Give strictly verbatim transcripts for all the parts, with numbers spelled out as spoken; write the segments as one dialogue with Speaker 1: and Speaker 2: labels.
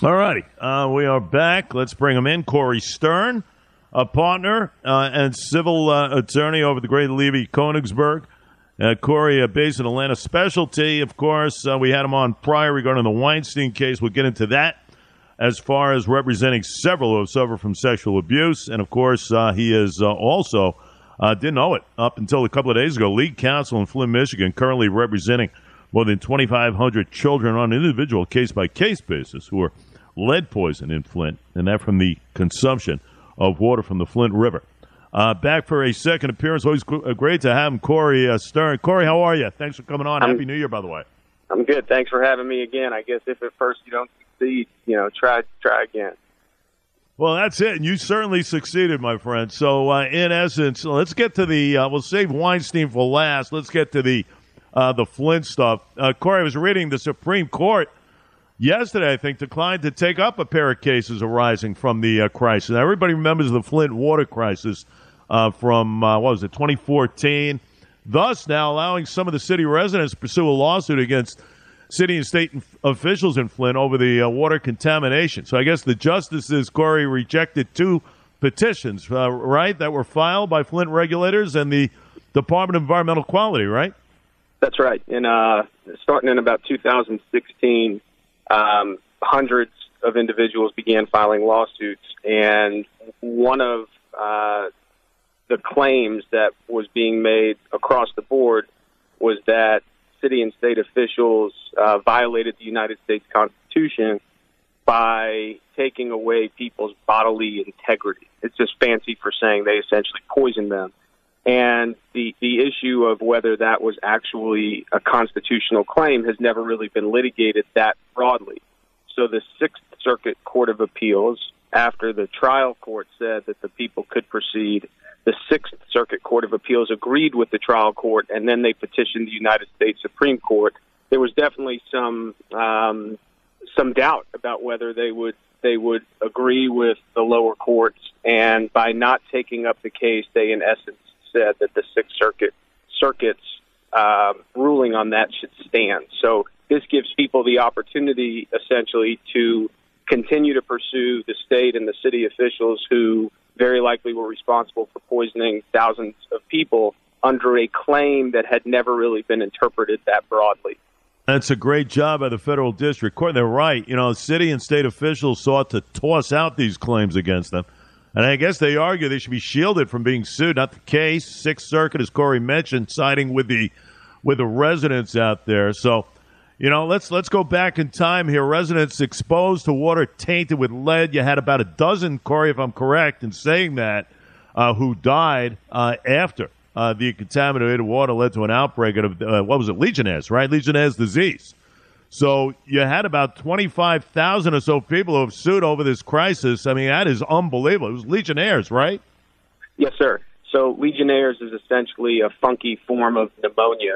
Speaker 1: All righty. Uh, we are back. Let's bring him in. Corey Stern, a partner uh, and civil uh, attorney over the Great Levy Konigsberg. Uh, Corey, uh, based in Atlanta, specialty, of course. Uh, we had him on prior regarding the Weinstein case. We'll get into that as far as representing several who have suffered from sexual abuse. And, of course, uh, he is uh, also, uh, didn't know it up until a couple of days ago, lead counsel in Flint, Michigan, currently representing more than twenty-five hundred children on an individual case-by-case basis who are lead poisoned in Flint, and that from the consumption of water from the Flint River. Uh, back for a second appearance. Always great to have him, Corey uh, Stern. Corey, how are you? Thanks for coming on. I'm, Happy New Year, by the way.
Speaker 2: I'm good. Thanks for having me again. I guess if at first you don't succeed, you know, try try again.
Speaker 1: Well, that's it. And you certainly succeeded, my friend. So, uh, in essence, let's get to the uh, – we'll save Weinstein for last. Let's get to the uh, the Flint stuff. Uh, Corey, I was reading the Supreme Court yesterday, I think, declined to take up a pair of cases arising from the uh, crisis. Now, everybody remembers the Flint water crisis uh, from, uh, what was it, twenty fourteen, thus now allowing some of the city residents to pursue a lawsuit against city and state officials in Flint over the uh, water contamination. So I guess the justices, Corey, rejected two petitions, uh, right, that were filed by Flint regulators and the Department of Environmental Quality, right?
Speaker 2: That's right. And uh, starting in about two thousand sixteen, um, hundreds of individuals began filing lawsuits, and one of uh, the claims that was being made across the board was that city and state officials uh, violated the United States Constitution by taking away people's bodily integrity. It's just fancy for saying they essentially poisoned them. And the, the issue of whether that was actually a constitutional claim has never really been litigated that broadly. So the Sixth Circuit Court of Appeals, after the trial court said that the people could proceed, the Sixth Circuit Court of Appeals agreed with the trial court, and then they petitioned the United States Supreme Court. There was definitely some um, some doubt about whether they would they would agree with the lower courts, and by not taking up the case, they in essence said that the Sixth Circuit Circuit's uh, ruling on that should stand. So this gives people the opportunity, essentially, to continue to pursue the state and the city officials who very likely were responsible for poisoning thousands of people under a claim that had never really been interpreted that broadly.
Speaker 1: That's a great job by the federal district court. They're right. You know, city and state officials sought to toss out these claims against them. And I guess they argue they should be shielded from being sued. Not the case. Sixth Circuit, as Corey mentioned, siding with the with the residents out there. So, you know, let's let's go back in time here. Residents exposed to water tainted with lead. You had about a dozen, Corey, if I'm correct in saying that, uh, who died uh, after uh, the contaminated water led to an outbreak of, uh, what was it, Legionnaires, right? Legionnaires disease. So you had about twenty-five thousand or so people who have sued over this crisis. I mean, that is unbelievable. It was Legionnaires, right?
Speaker 2: Yes, sir. So Legionnaires is essentially a funky form of pneumonia,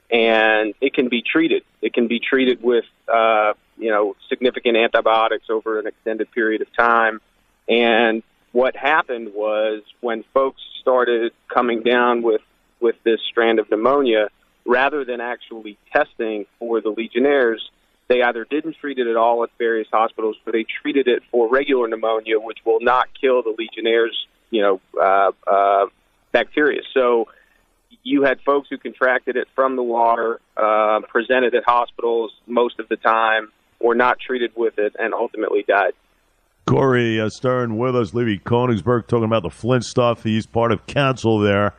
Speaker 2: and it can be treated. It can be treated with, uh, you know, significant antibiotics over an extended period of time. And what happened was when folks started coming down with, with this strand of pneumonia, rather than actually testing for the Legionnaires, they either didn't treat it at all at various hospitals, or they treated it for regular pneumonia, which will not kill the Legionnaires, you know, uh, uh, bacteria. So you had folks who contracted it from the water, uh, presented at hospitals most of the time, were not treated with it, and ultimately died.
Speaker 1: Corey uh, Stern with us, Levy Konigsberg, talking about the Flint stuff. He's part of council there.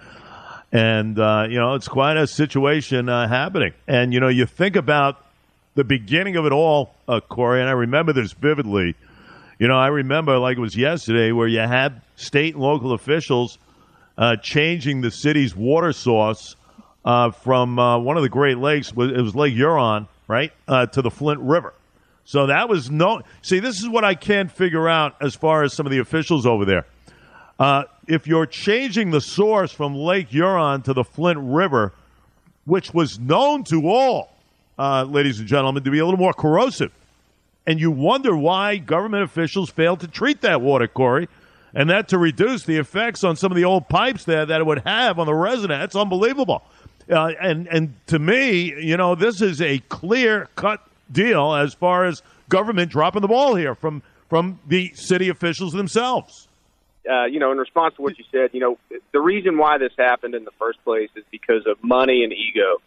Speaker 1: And, uh, you know, it's quite a situation uh, happening. And, you know, you think about the beginning of it all, uh, Corey, and I remember this vividly. You know, I remember like it was yesterday where you had state and local officials uh, changing the city's water source uh, from uh, one of the Great Lakes, it was Lake Huron, right, uh, to the Flint River. So that was no – see, this is what I can't figure out as far as some of the officials over there. Uh, if you're changing the source from Lake Huron to the Flint River, which was known to all, uh, ladies and gentlemen, to be a little more corrosive, and you wonder why government officials failed to treat that water, Corey, and that to reduce the effects on some of the old pipes there that it would have on the resident. That's unbelievable. Uh, and, and to me, you know, this is a clear-cut deal as far as government dropping the ball here from from the city officials themselves.
Speaker 2: Uh, you know, in response to what you said, you know, the reason why this happened in the first place is because of money and ego.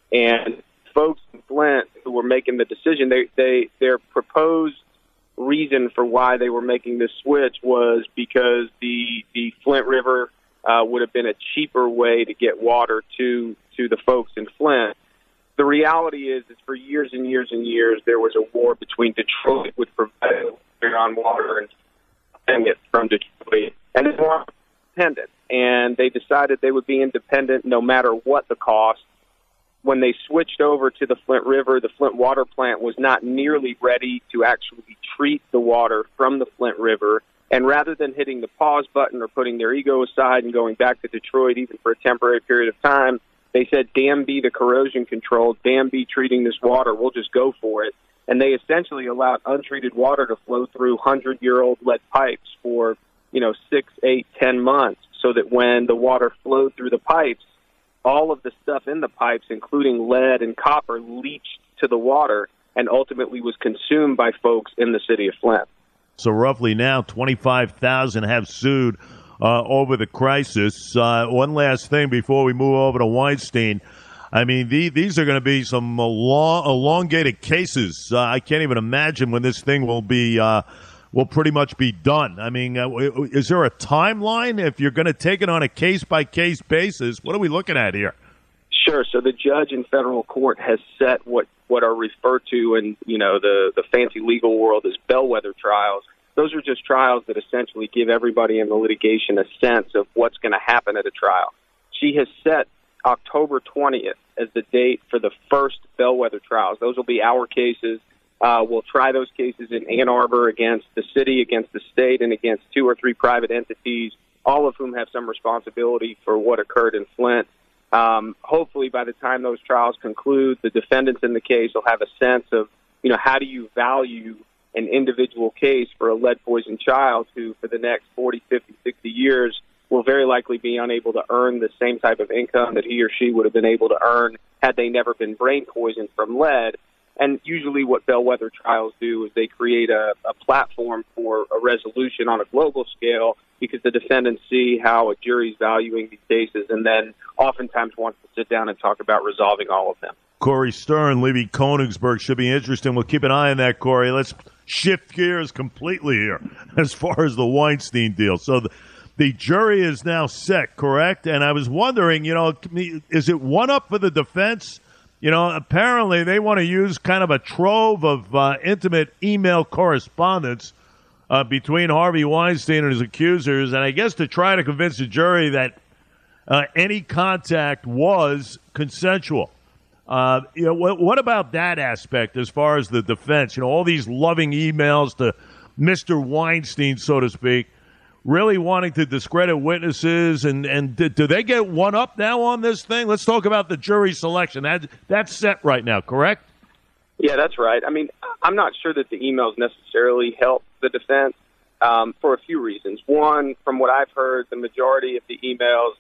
Speaker 2: And folks in Flint who were making the decision, they, they their proposed reason for why they were making this switch was because the the Flint River uh, would have been a cheaper way to get water to to the folks in Flint. The reality is, is for years and years and years, there was a war between Detroit, which provided on water, and getting it from Detroit, and they weren't independent. And they decided they would be independent no matter what the cost. When they switched over to the Flint River, the Flint water plant was not nearly ready to actually treat the water from the Flint River. And rather than hitting the pause button or putting their ego aside and going back to Detroit even for a temporary period of time, they said, damn be the corrosion control, damn be treating this water, we'll just go for it. And they essentially allowed untreated water to flow through hundred-year-old lead pipes for, you know, six, eight, ten months, so that when the water flowed through the pipes, all of the stuff in the pipes, including lead and copper, leached to the water and ultimately was consumed by folks in the city of Flint.
Speaker 1: So roughly now twenty-five thousand have sued uh, over the crisis. Uh, one last thing before we move over to Weinstein. I mean, the, these are going to be some long, elongated cases. Uh, I can't even imagine when this thing will be uh, will pretty much be done. I mean, uh, is there a timeline if you're going to take it on a case-by-case basis? What are we looking at here?
Speaker 2: Sure. So the judge in federal court has set what, what are referred to in, you know, the, the fancy legal world as bellwether trials. Those are just trials that essentially give everybody in the litigation a sense of what's going to happen at a trial. She has set October twentieth as the date for the first bellwether trials. Those will be our cases. Uh, we'll try those cases in Ann Arbor against the city, against the state, and against two or three private entities, all of whom have some responsibility for what occurred in Flint. Um, hopefully, by the time those trials conclude, the defendants in the case will have a sense of, you know, how do you value an individual case for a lead-poisoned child who, for the next forty, fifty, sixty years, will very likely be unable to earn the same type of income that he or she would have been able to earn had they never been brain poisoned from lead. And usually what bellwether trials do is they create a, a platform for a resolution on a global scale because the defendants see how a jury's valuing these cases and then oftentimes wants to sit down and talk about resolving all of them.
Speaker 1: Corey Stern, Libby Konigsberg should be interesting. We'll keep an eye on that, Corey. Let's shift gears completely here as far as the Weinstein deal. So the The jury is now set, correct? And I was wondering, you know, is it one up for the defense? You know, apparently they want to use kind of a trove of uh, intimate email correspondence uh, between Harvey Weinstein and his accusers, and I guess to try to convince the jury that uh, any contact was consensual. Uh, you know, what, what about that aspect as far as the defense? You know, all these loving emails to Mister Weinstein, so to speak, really wanting to discredit witnesses, and, and do, do they get one up now on this thing? Let's talk about the jury selection. That, that's set right now, correct?
Speaker 2: Yeah, that's right. I mean, I'm not sure that the emails necessarily help the defense um, for a few reasons. One, from what I've heard, the majority of the emails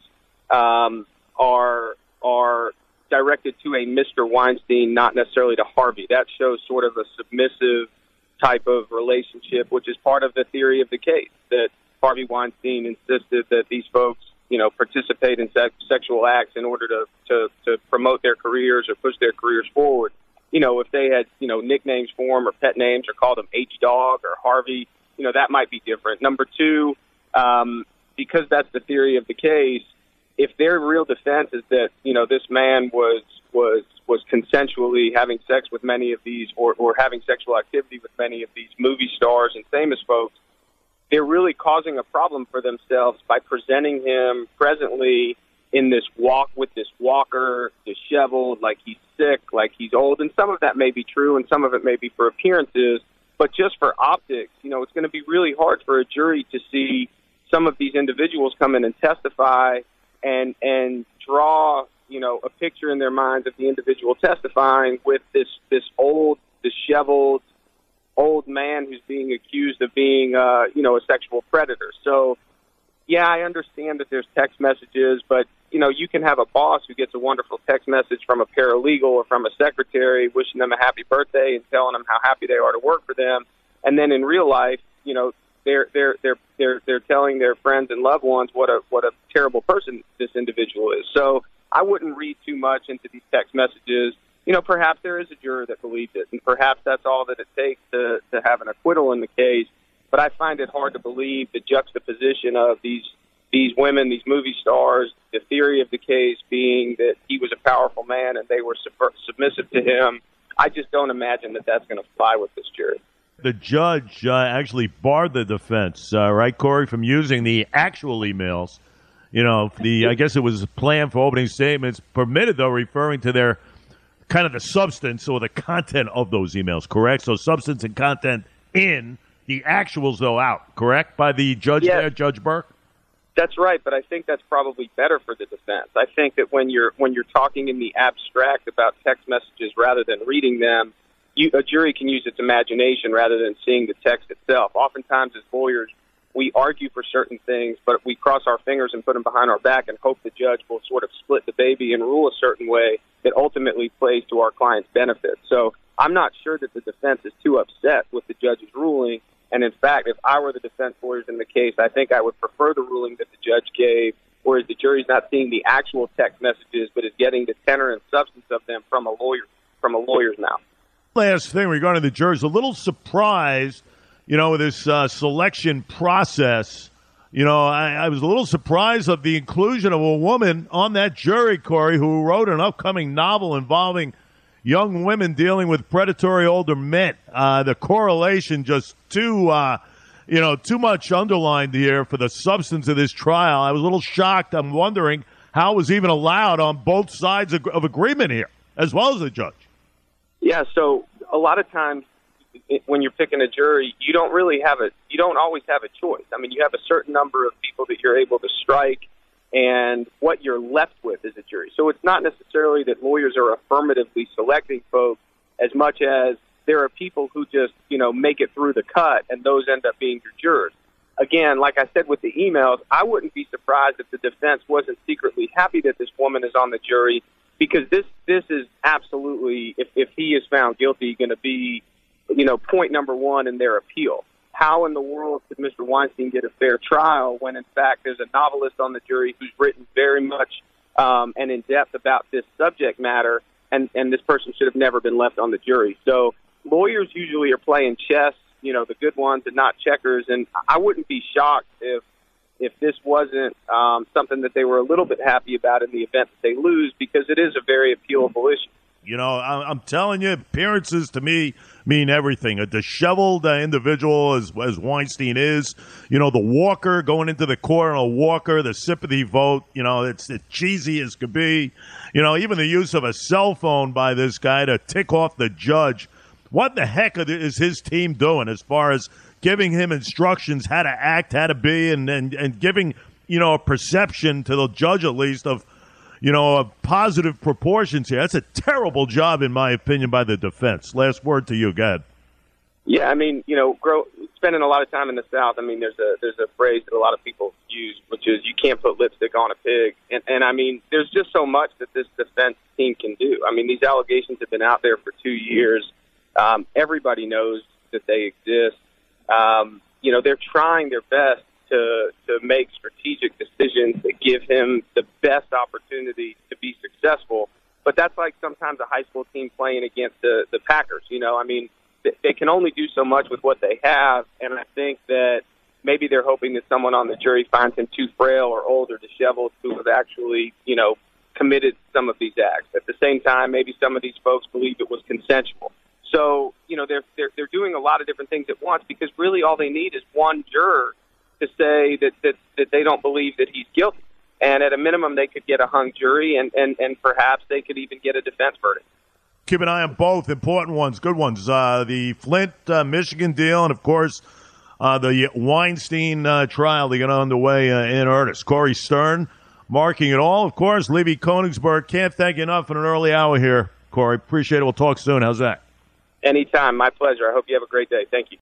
Speaker 2: um, are are directed to a Mister Weinstein, not necessarily to Harvey. That shows sort of a submissive type of relationship, which is part of the theory of the case, that Harvey Weinstein insisted that these folks, you know, participate in sex, sexual acts in order to, to, to promote their careers or push their careers forward. You know, if they had, you know, nicknames for him or pet names or called him H-Dog or Harvey, you know, that might be different. Number two, um, because that's the theory of the case, if their real defense is that, you know, this man was was was consensually having sex with many of these or, or having sexual activity with many of these movie stars and famous folks, they're really causing a problem for themselves by presenting him presently in this walk with this walker, disheveled, like he's sick, like he's old. And some of that may be true and some of it may be for appearances. But just for optics, you know, it's going to be really hard for a jury to see some of these individuals come in and testify and and draw, you know, a picture in their minds of the individual testifying with this, this old, disheveled, old man who's being accused of being, uh, you know, a sexual predator. So, yeah, I understand that there's text messages, but you know, you can have a boss who gets a wonderful text message from a paralegal or from a secretary wishing them a happy birthday and telling them how happy they are to work for them. And then in real life, you know, they're they're they're they're they're telling their friends and loved ones what a what a terrible person this individual is. So I wouldn't read too much into these text messages. You know, perhaps there is a juror that believes it, and perhaps that's all that it takes to to have an acquittal in the case. But I find it hard to believe the juxtaposition of these these women, these movie stars, the theory of the case being that he was a powerful man and they were sub- submissive to him. I just don't imagine that that's going to fly with this jury.
Speaker 1: The judge uh, actually barred the defense, uh, right, Corey, from using the actual emails. You know, the I guess it was a plan for opening statements, permitted, though, referring to their kind of the substance or the content of those emails, correct? So substance and content in, the actuals, though, out, correct, by the judge
Speaker 2: yes.
Speaker 1: there, Judge Burke?
Speaker 2: That's right, but I think that's probably better for the defense. I think that when you're when you're talking in the abstract about text messages rather than reading them, you, a jury can use its imagination rather than seeing the text itself. Oftentimes, as lawyers, we argue for certain things, but we cross our fingers and put them behind our back and hope the judge will sort of split the baby and rule a certain way that ultimately plays to our client's benefit. So I'm not sure that the defense is too upset with the judge's ruling. And in fact, if I were the defense lawyers in the case, I think I would prefer the ruling that the judge gave, whereas the jury's not seeing the actual text messages, but is getting the tenor and substance of them from a lawyer, from a lawyer's mouth.
Speaker 1: Last thing regarding the jurors, a little surprised, you know, with this uh, selection process. You know, I, I was a little surprised of the inclusion of a woman on that jury, Corey, who wrote an upcoming novel involving young women dealing with predatory older men. Uh, the correlation just too, uh, you know, too much underlined here for the substance of this trial. I was a little shocked. I'm wondering how it was even allowed on both sides of, of agreement here, as well as the judge.
Speaker 2: Yeah, so a lot of times it, when you're picking a jury, you don't really have a, you don't always have a choice. I mean, you have a certain number of people that you're able to strike, and what you're left with is a jury. So it's not necessarily that lawyers are affirmatively selecting folks as much as there are people who just, you know, make it through the cut, and those end up being your jurors. Again, like I said with the emails, I wouldn't be surprised if the defense wasn't secretly happy that this woman is on the jury, because this this is absolutely, if, if he is found guilty, going to be, you know, point number one in their appeal. How in the world could Mister Weinstein get a fair trial when, in fact, there's a novelist on the jury who's written very much um, and in depth about this subject matter, and, and this person should have never been left on the jury? So lawyers usually are playing chess, you know, the good ones and not checkers, and I wouldn't be shocked if if this wasn't um, something that they were a little bit happy about in the event that they lose, because it is a very appealable issue.
Speaker 1: You know, I'm telling you, appearances to me mean everything. A disheveled uh, individual as, as Weinstein is, you know, the walker going into the court, a walker, the sympathy vote, you know, it's as cheesy as could be. You know, even the use of a cell phone by this guy to tick off the judge. What the heck is his team doing as far as giving him instructions how to act, how to be, and, and, and giving, you know, a perception to the judge at least of, you know, of positive proportions here? That's a terrible job, in my opinion, by the defense. Last word to you, Gad.
Speaker 2: Yeah, I mean, you know, grow, spending a lot of time in the South, I mean, there's a there's a phrase that a lot of people use, which is you can't put lipstick on a pig. And, and I mean, there's just so much that this defense team can do. I mean, these allegations have been out there for two years. Um, everybody knows that they exist. Um, you know, they're trying their best to to make strategic decisions that give him the best opportunity to be successful. But that's like sometimes a high school team playing against the, the Packers. You know, I mean, they, they can only do so much with what they have, and I think that maybe they're hoping that someone on the jury finds him too frail or old or disheveled to have actually, you know, committed some of these acts. At the same time, maybe some of these folks believe it was consensual. So, you know, they're, they're, they're doing a lot of different things at once, because really all they need is one juror to say that, that, that they don't believe that he's guilty. And at a minimum, they could get a hung jury, and, and, and perhaps they could even get a defense verdict.
Speaker 1: Keep an eye on both important ones, good ones. Uh, the Flint, uh, Michigan deal, and, of course, uh, the Weinstein uh, trial to get underway uh, in earnest. Corey Stern marking it all. Of course, Levy Konigsberg. Can't thank you enough in an early hour here, Corey. Appreciate it. We'll talk soon. How's that?
Speaker 2: Anytime. My pleasure. I hope you have a great day. Thank you.